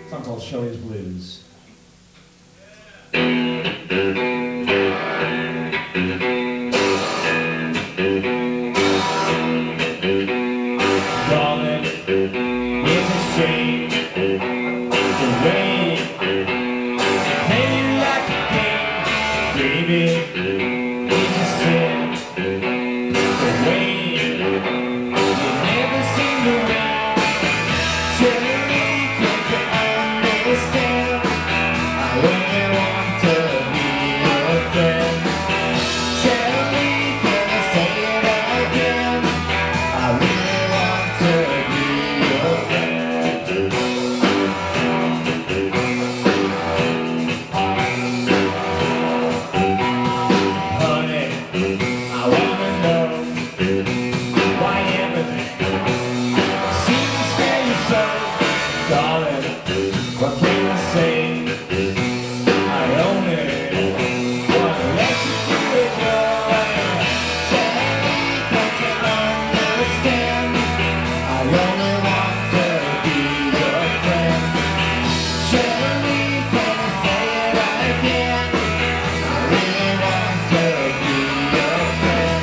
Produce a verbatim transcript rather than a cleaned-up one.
song called Shelley's Blues. Darling, it's a shame the way you play like a game, baby. It's a sin the way you never seem to win. Tell me, can't you understand? I only want to be your friend. Tell me, can I say it again? I really want to be your friend. Honey, I wanna know why everything seems to scare you so. Darling, what can I say? I only wanna let you do it your way. Tell me, can't you understand? I only want to be your friend. Tell me, can I say it again? I really want to be your friend.